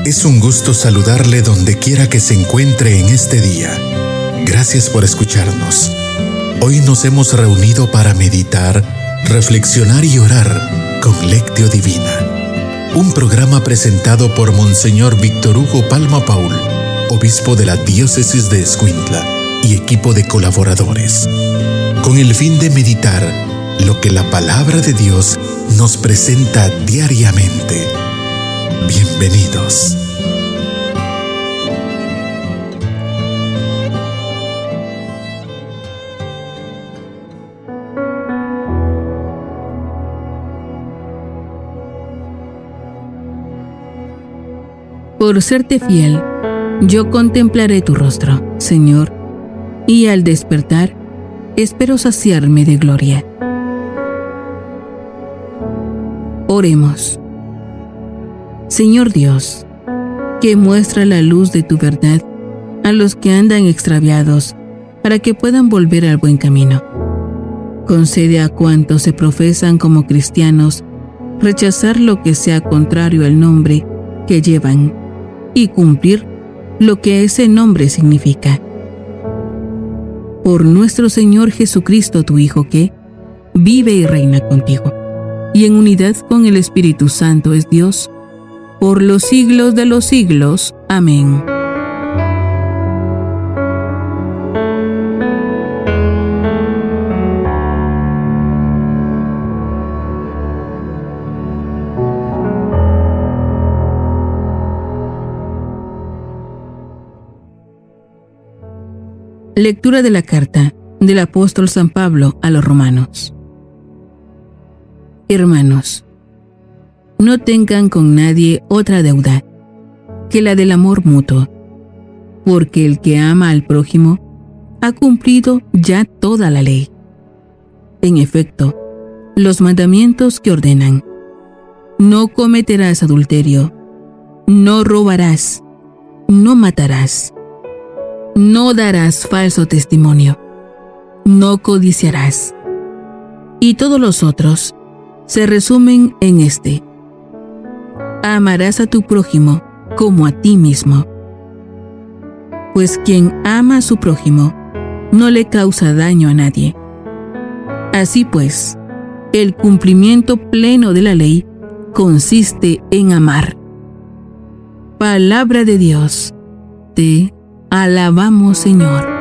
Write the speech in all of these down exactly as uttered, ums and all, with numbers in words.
Es un gusto saludarle donde quiera que se encuentre en este día. Gracias por escucharnos. Hoy nos hemos reunido para meditar, reflexionar y orar con Lectio Divina. Un programa presentado por Monseñor Víctor Hugo Palma Paul, obispo de la diócesis de Escuintla, y equipo de colaboradores, con el fin de meditar lo que la palabra de Dios nos presenta diariamente. Bienvenidos. Por serte fiel, yo contemplaré tu rostro, Señor, y al despertar, espero saciarme de gloria. Oremos. Señor Dios, que muestra la luz de tu verdad a los que andan extraviados, para que puedan volver al buen camino. Concede a cuantos se profesan como cristianos rechazar lo que sea contrario al nombre que llevan y cumplir lo que ese nombre significa. Por nuestro Señor Jesucristo, tu Hijo, que vive y reina contigo, y en unidad con el Espíritu Santo es Dios, por los siglos de los siglos. Amén. Lectura de la carta del apóstol San Pablo a los romanos. Hermanos, no tengan con nadie otra deuda que la del amor mutuo, porque el que ama al prójimo ha cumplido ya toda la ley. En efecto, los mandamientos que ordenan: no cometerás adulterio, no robarás, no matarás, no darás falso testimonio, no codiciarás, y todos los otros se resumen en este: amarás a tu prójimo como a ti mismo. Pues quien ama a su prójimo no le causa daño a nadie. Así pues, el cumplimiento pleno de la ley consiste en amar. Palabra de Dios. Te alabamos, Señor.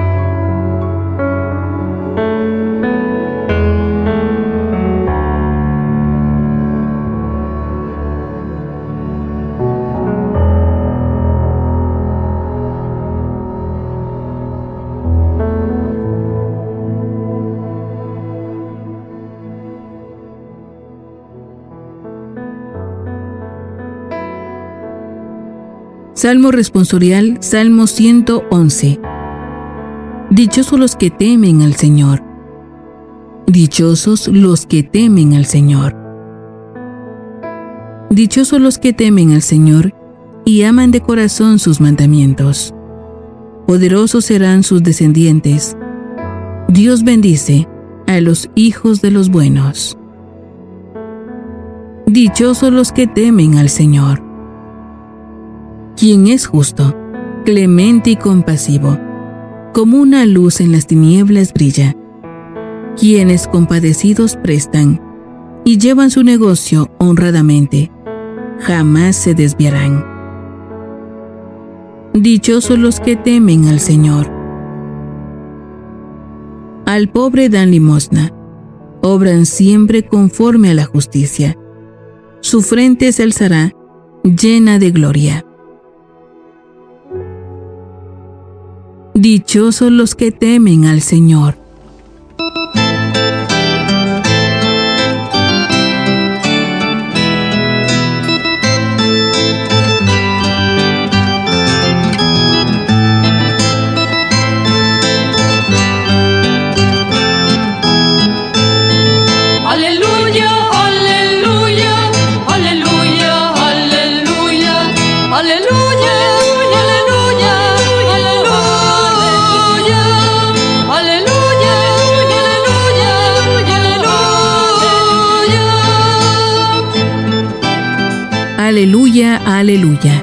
Salmo responsorial, Salmo ciento once. Dichosos los que temen al Señor. Dichosos los que temen al Señor. Dichosos los que temen al Señor y aman de corazón sus mandamientos. Poderosos serán sus descendientes. Dios bendice a los hijos de los buenos. Dichosos los que temen al Señor. Quien es justo, clemente y compasivo, como una luz en las tinieblas brilla. Quienes compadecidos prestan y llevan su negocio honradamente, jamás se desviarán. Dichosos los que temen al Señor. Al pobre dan limosna, obran siempre conforme a la justicia. Su frente se alzará llena de gloria. Dichosos los que temen al Señor. Aleluya, aleluya, aleluya, aleluya, aleluya. Aleluya, aleluya.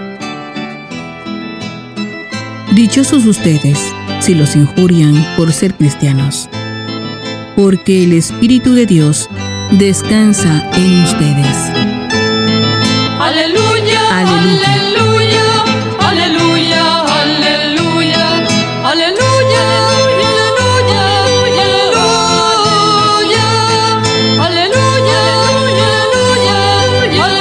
Dichosos ustedes si los injurian por ser cristianos, porque el Espíritu de Dios descansa en ustedes. Aleluya, Aleluya. aleluya, aleluya, aleluya, aleluya, aleluya, aleluya, aleluya, aleluya,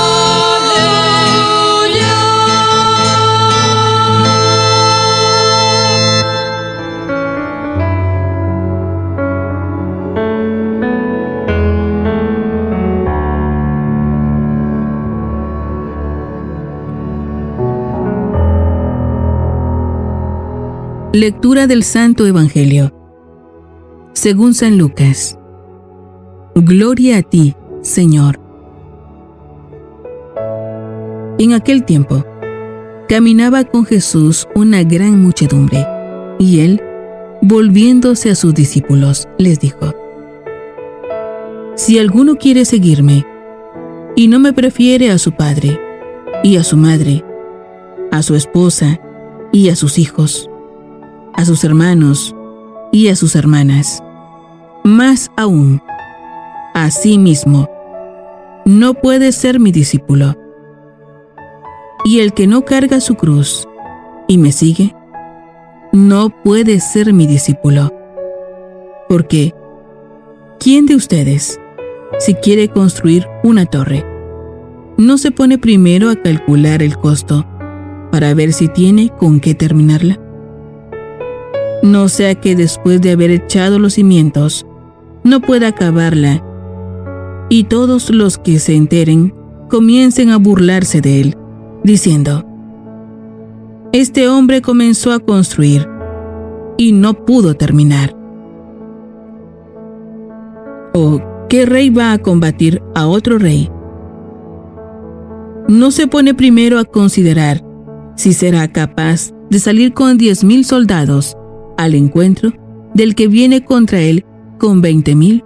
Lectura del Santo Evangelio según San Lucas. Gloria a ti, Señor. En aquel tiempo, caminaba con Jesús una gran muchedumbre, y él, volviéndose a sus discípulos, les dijo: Si alguno quiere seguirme, y no me prefiere a su padre, y a su madre, a su esposa, y a sus hijos, a sus hermanos y a sus hermanas, más aún, a sí mismo, no puede ser mi discípulo. Y el que no carga su cruz y me sigue, no puede ser mi discípulo. Porque, ¿quién de ustedes, si quiere construir una torre, no se pone primero a calcular el costo para ver si tiene con qué terminarla? No sea que después de haber echado los cimientos, no pueda acabarla, y todos los que se enteren comiencen a burlarse de él, diciendo: Este hombre comenzó a construir y no pudo terminar. ¿O qué rey va a combatir a otro rey? ¿No se pone primero a considerar si será capaz de salir con diez mil soldados al encuentro del que viene contra él con veinte mil?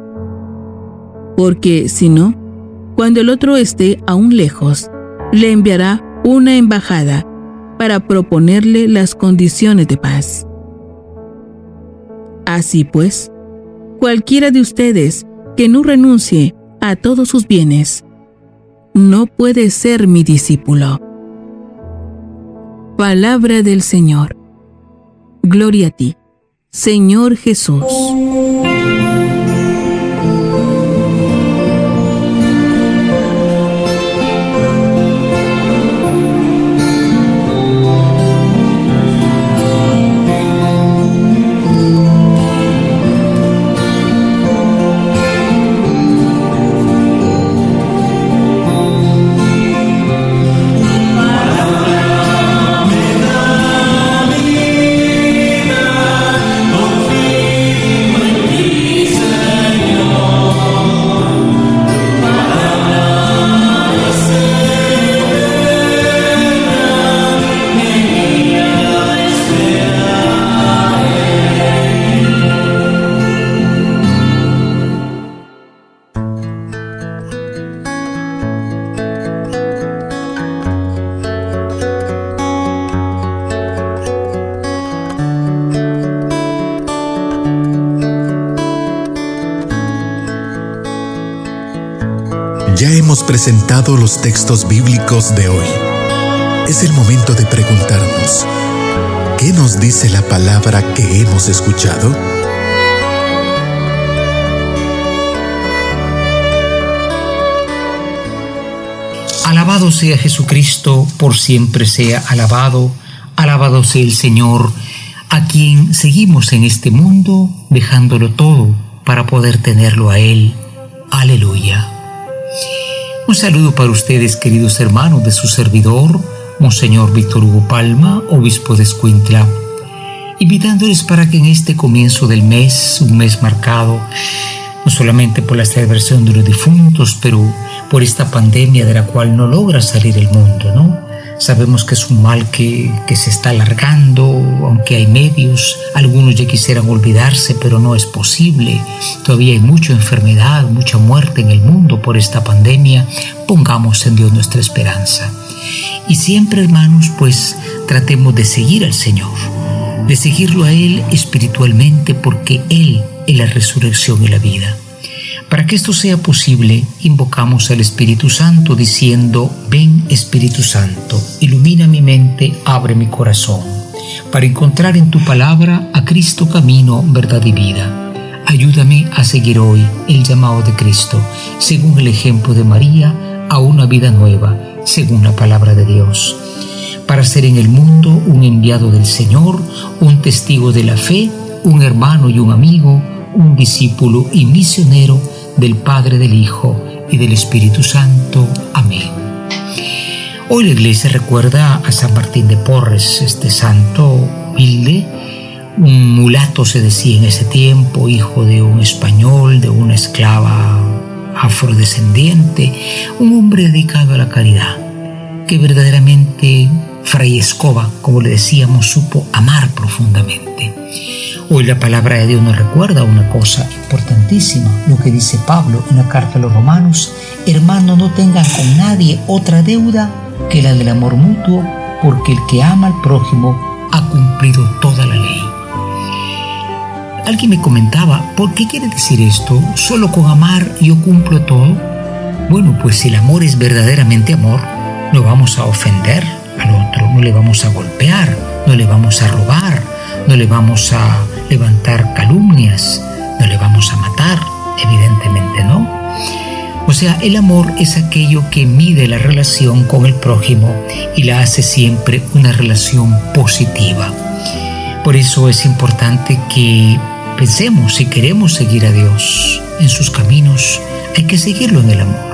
Porque si no, cuando el otro esté aún lejos, le enviará una embajada para proponerle las condiciones de paz. Así pues, cualquiera de ustedes que no renuncie a todos sus bienes, no puede ser mi discípulo. Palabra del Señor. Gloria a ti, Señor Jesús. Ya hemos presentado los textos bíblicos de hoy. Es el momento de preguntarnos: ¿qué nos dice la palabra que hemos escuchado? Alabado sea Jesucristo, por siempre sea alabado. Alabado sea el Señor, a quien seguimos en este mundo, dejándolo todo para poder tenerlo a Él. Aleluya. Un saludo para ustedes, queridos hermanos, de su servidor, Monseñor Víctor Hugo Palma, obispo de Escuintla, invitándoles para que en este comienzo del mes, un mes marcado no solamente por la celebración de los difuntos, pero por esta pandemia de la cual no logra salir el mundo, ¿no? Sabemos que es un mal que, que se está alargando, aunque hay medios. Algunos ya quisieran olvidarse, pero no es posible. Todavía hay mucha enfermedad, mucha muerte en el mundo por esta pandemia. Pongamos en Dios nuestra esperanza. Y siempre, hermanos, pues tratemos de seguir al Señor, de seguirlo a Él espiritualmente, porque Él es la resurrección y la vida. Para que esto sea posible, invocamos al Espíritu Santo diciendo: ven Espíritu Santo, ilumina mi mente, abre mi corazón, para encontrar en tu palabra a Cristo camino, verdad y vida. Ayúdame a seguir hoy el llamado de Cristo, según el ejemplo de María, a una vida nueva, según la palabra de Dios, para ser en el mundo un enviado del Señor, un testigo de la fe, un hermano y un amigo, un discípulo y misionero del Padre, del Hijo y del Espíritu Santo. Amén. Hoy la Iglesia recuerda a San Martín de Porres, este santo humilde, un mulato se decía en ese tiempo, hijo de un español, de una esclava afrodescendiente, un hombre dedicado a la caridad, que verdaderamente Fray Escoba, como le decíamos, supo amar profundamente. Hoy la palabra de Dios nos recuerda una cosa importantísima, lo que dice Pablo en la carta a los Romanos: hermanos, no tengan con nadie otra deuda que la del amor mutuo, porque el que ama al prójimo ha cumplido toda la ley. Alguien me comentaba: ¿por qué quiere decir esto? ¿Solo con amar yo cumplo todo? Bueno, pues si el amor es verdaderamente amor, no vamos a ofender al otro, no le vamos a golpear, no le vamos a robar, no le vamos a levantar calumnias, no le vamos a matar, evidentemente no. O sea, el amor es aquello que mide la relación con el prójimo y la hace siempre una relación positiva. Por eso es importante que pensemos, si queremos seguir a Dios en sus caminos, hay que seguirlo en el amor.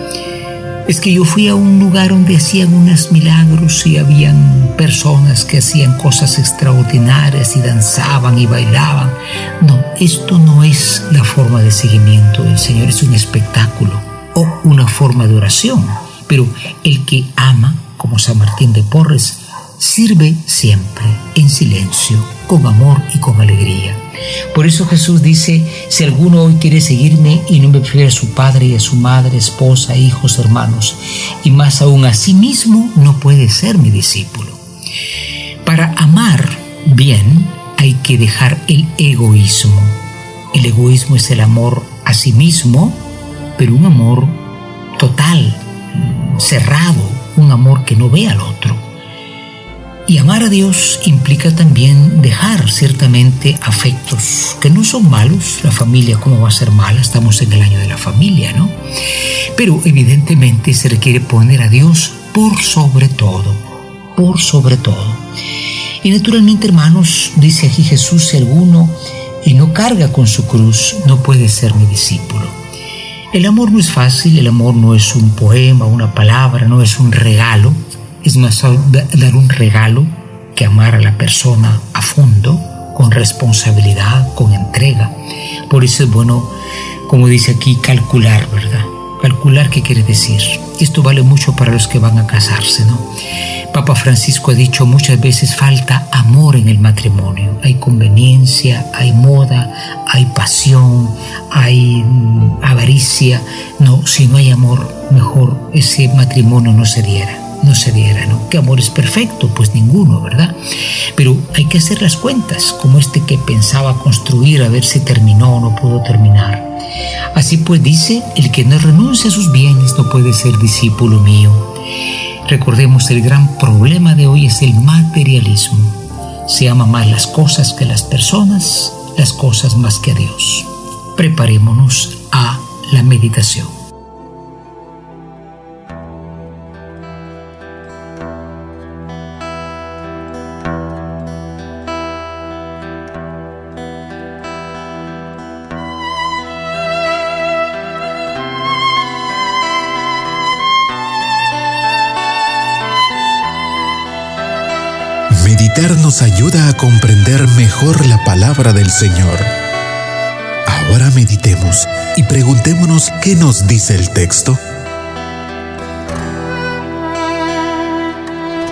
Es que yo fui a un lugar donde hacían unos milagros y habían personas que hacían cosas extraordinarias y danzaban y bailaban. No, esto no es la forma de seguimiento del Señor, es un espectáculo o una forma de oración. Pero el que ama, como San Martín de Porres, sirve siempre en silencio, con amor y con alegría. Por eso Jesús dice: si alguno hoy quiere seguirme y no me prefiere a su padre y a su madre, esposa, hijos, hermanos, y más aún a sí mismo, no puede ser mi discípulo. Para amar bien hay que dejar el egoísmo. El egoísmo es el amor a sí mismo, pero un amor total, cerrado, un amor que no ve al otro. Y amar a Dios implica también dejar ciertamente afectos que no son malos. La familia, ¿cómo va a ser mala? Estamos en el año de la familia, ¿no? Pero evidentemente se requiere poner a Dios por sobre todo, por sobre todo. Y naturalmente, hermanos, dice aquí Jesús: si alguno y no carga con su cruz, no puede ser mi discípulo. El amor no es fácil, el amor no es un poema, una palabra, no es un regalo. Es más dar un regalo que amar a la persona a fondo, con responsabilidad, con entrega. Por eso es bueno, como dice aquí, calcular, ¿verdad? Calcular, ¿qué quiere decir? Esto vale mucho para los que van a casarse, ¿no? Papa Francisco ha dicho muchas veces: falta amor en el matrimonio. Hay conveniencia, hay moda, hay pasión, hay avaricia. No, si no hay amor, mejor ese matrimonio no se diera. no se diera, ¿no? ¿Qué amor es perfecto? Pues ninguno, ¿verdad? Pero hay que hacer las cuentas, como este que pensaba construir a ver si terminó o no pudo terminar. Así pues dice: el que no renuncia a sus bienes no puede ser discípulo mío. Recordemos, el gran problema de hoy es el materialismo. Se ama más las cosas que las personas, las cosas más que a Dios. Preparémonos a la meditación. Meditar nos ayuda a comprender mejor la palabra del Señor. Ahora meditemos y preguntémonos qué nos dice el texto.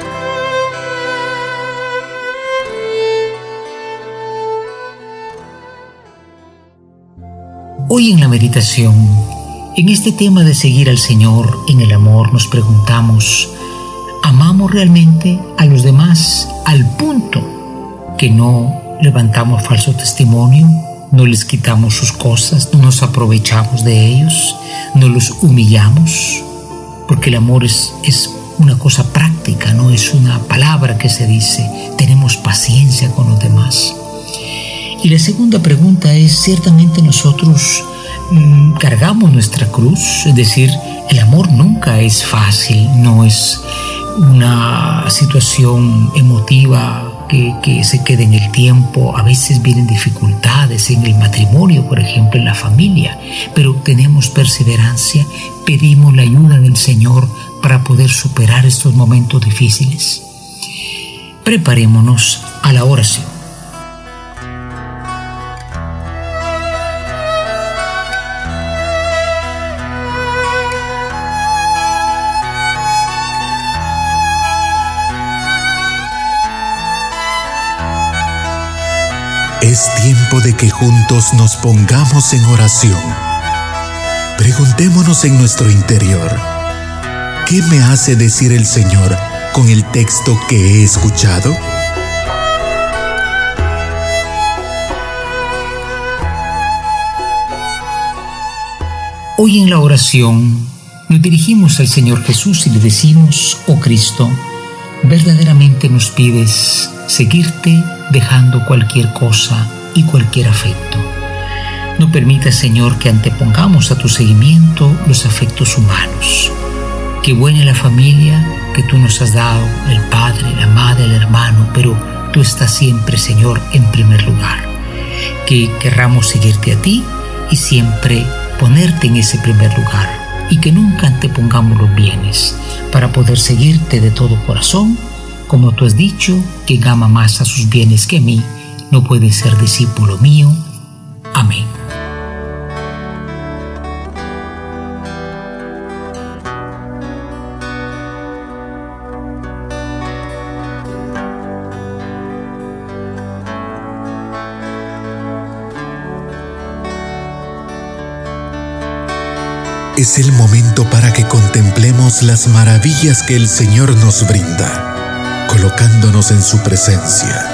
Hoy en la meditación, en este tema de seguir al Señor en el amor, nos preguntamos, ¿amamos realmente a los demás al punto que no levantamos falso testimonio, no les quitamos sus cosas, no nos aprovechamos de ellos, no los humillamos? Porque el amor es, es una cosa práctica, no es una palabra que se dice. Tenemos paciencia con los demás. Y la segunda pregunta es, ¿ciertamente nosotros mmm, cargamos nuestra cruz? Es decir, el amor nunca es fácil, no es una situación emotiva que, que se quede en el tiempo. A veces vienen dificultades en el matrimonio, por ejemplo, en la familia, pero tenemos perseverancia, pedimos la ayuda del Señor para poder superar estos momentos difíciles. Preparémonos a la oración. Es tiempo de que juntos nos pongamos en oración. Preguntémonos en nuestro interior, ¿qué me hace decir el Señor con el texto que he escuchado? Hoy en la oración nos dirigimos al Señor Jesús y le decimos, oh Cristo, verdaderamente nos pides seguirte dejando cualquier cosa y cualquier afecto. No permitas, Señor, que antepongamos a tu seguimiento los afectos humanos. Qué buena es la familia que tú nos has dado, el padre, la madre, el hermano, pero tú estás siempre, Señor, en primer lugar. Que querramos seguirte a ti y siempre ponerte en ese primer lugar, y que nunca antepongamos los bienes para poder seguirte de todo corazón. Como tú has dicho, quien ama más a sus bienes que a mí, no puede ser discípulo mío. Amén. Es el momento para que contemplemos las maravillas que el Señor nos brinda, colocándonos en su presencia.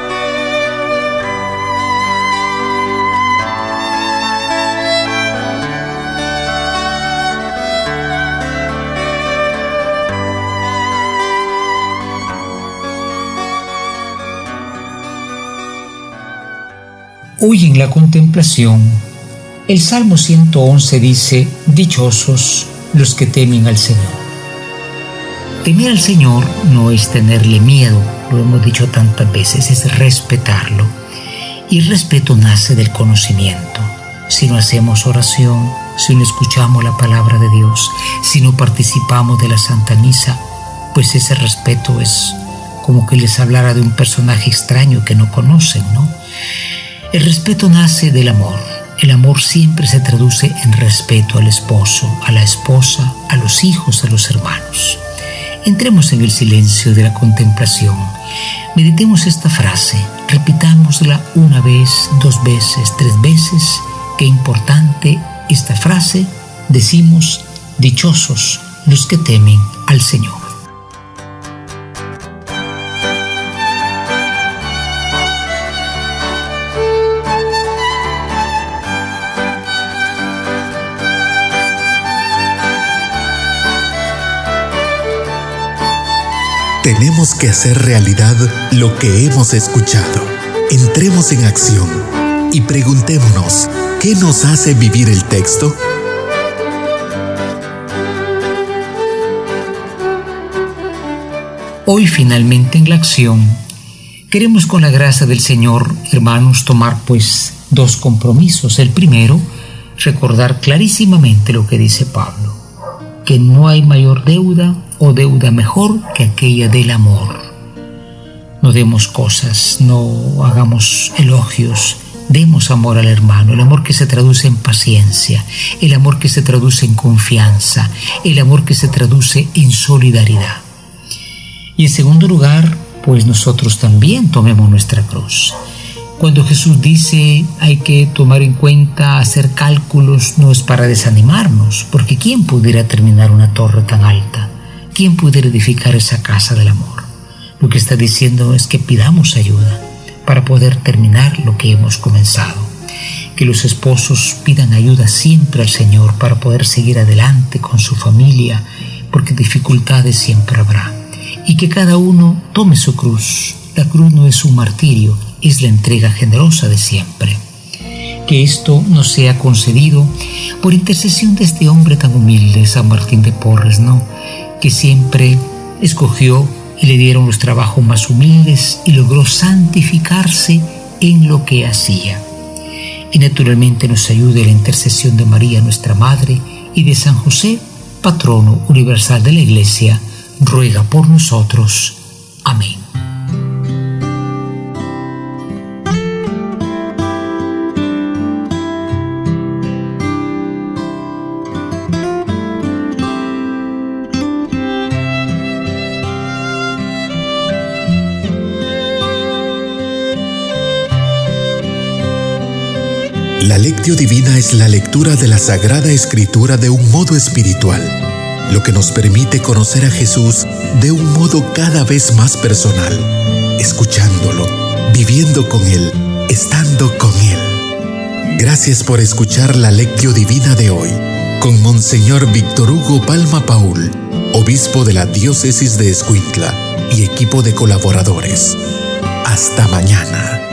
Hoy en la contemplación, el Salmo ciento once dice, dichosos los que temen al Señor. Temer al Señor no es tenerle miedo, lo hemos dicho tantas veces, es respetarlo. Y el respeto nace del conocimiento. Si no hacemos oración, si no escuchamos la palabra de Dios, si no participamos de la Santa Misa, pues ese respeto es como que les hablara de un personaje extraño que no conocen, ¿no? El respeto nace del amor. El amor siempre se traduce en respeto al esposo, a la esposa, a los hijos, a los hermanos. Entremos en el silencio de la contemplación. Meditemos esta frase, repitámosla una vez, dos veces, tres veces. Qué importante esta frase. Decimos, dichosos los que temen al Señor. Tenemos que hacer realidad lo que hemos escuchado. Entremos en acción y preguntémonos, ¿qué nos hace vivir el texto? Hoy finalmente en la acción, queremos con la gracia del Señor, hermanos, tomar pues dos compromisos. El primero, recordar clarísimamente lo que dice Pablo, que no hay mayor deuda o deuda mejor que aquella del amor. No demos cosas, no hagamos elogios, demos amor al hermano, el amor que se traduce en paciencia, el amor que se traduce en confianza, el amor que se traduce en solidaridad. Y en segundo lugar, pues nosotros también tomemos nuestra cruz. Cuando Jesús dice hay que tomar en cuenta, hacer cálculos, no es para desanimarnos, porque ¿quién pudiera terminar una torre tan alta? ¿Quién pudiera edificar esa casa del amor? Lo que está diciendo es que pidamos ayuda para poder terminar lo que hemos comenzado. Que los esposos pidan ayuda siempre al Señor para poder seguir adelante con su familia, porque dificultades siempre habrá. Y que cada uno tome su cruz. La cruz no es un martirio, es la entrega generosa de siempre. Que esto nos sea concedido por intercesión de este hombre tan humilde, San Martín de Porres, ¿no? Que siempre escogió y le dieron los trabajos más humildes y logró santificarse en lo que hacía. Y naturalmente nos ayude la intercesión de María, nuestra Madre, y de San José, patrono universal de la Iglesia, ruega por nosotros. Amén. La Lectio Divina es la lectura de la Sagrada Escritura de un modo espiritual, lo que nos permite conocer a Jesús de un modo cada vez más personal, escuchándolo, viviendo con Él, estando con Él. Gracias por escuchar la Lectio Divina de hoy, con Monseñor Víctor Hugo Palma Paul, obispo de la Diócesis de Escuintla y equipo de colaboradores. Hasta mañana.